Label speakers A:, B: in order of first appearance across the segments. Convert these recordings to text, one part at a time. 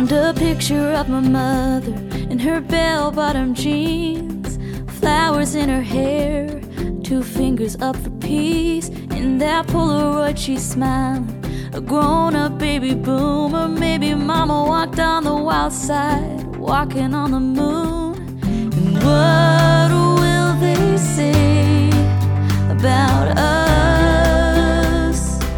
A: Found a picture of my mother in her bell-bottom jeans, flowers in her hair, 2 fingers up for peace. In that Polaroid she's smiling, a grown-up baby boomer. Maybe mama walked on the wild side, walking on the moon. And what will they say about us?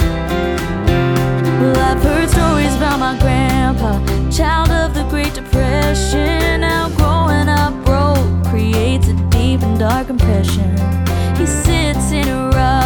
A: Well, I've heard stories about my grandpa, child of the Great Depression. How growing up broke creates a deep and dark impression. He sits in a rock